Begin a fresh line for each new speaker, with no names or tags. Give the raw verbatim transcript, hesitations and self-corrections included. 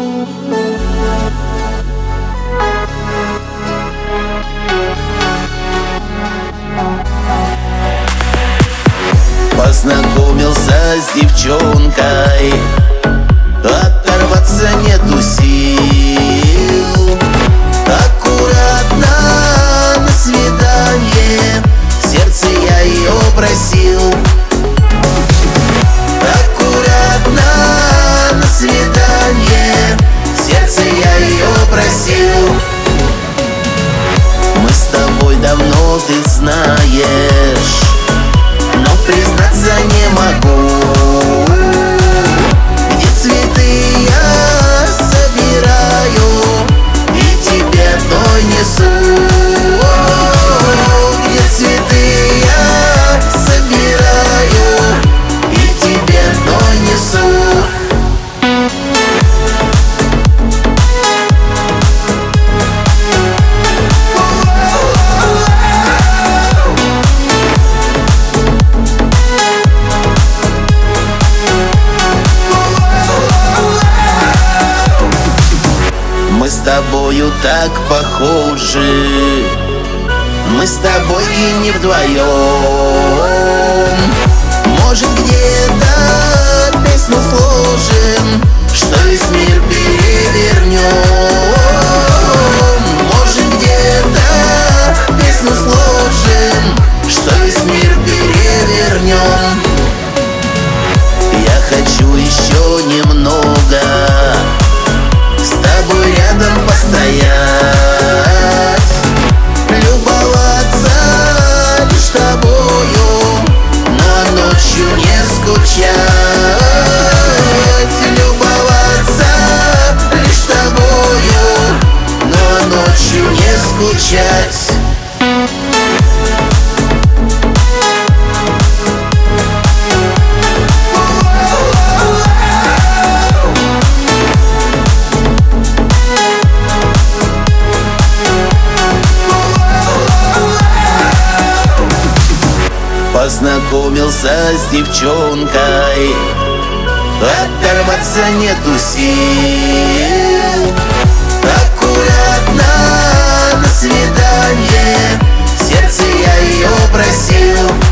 Познакомился с девчонкой, оторваться нету сил. Аккуратно на свидание, сердце я ее просил. Аккуратно на свидание, сердце я ее просил. Мы с тобой давно, ты знаешь, но признаться не могу. Где цветы я собираю и тебе одной несу. Где цветы я собираю и тебе одной несу. Мы с тобою так похожи, мы с тобой и не вдвоем. Может, где-то песню сложим, что весь мир перевернем. Может, где-то песню сложим, что весь мир перевернем. Я хочу еще немного с тобой рядом постоять, любоваться лишь тобою, но ночью не скучать. Любоваться лишь тобою, но ночью не скучать. Познакомился с девчонкой, оторваться нету сил. Аккуратно на свидание, сердце я ее просил.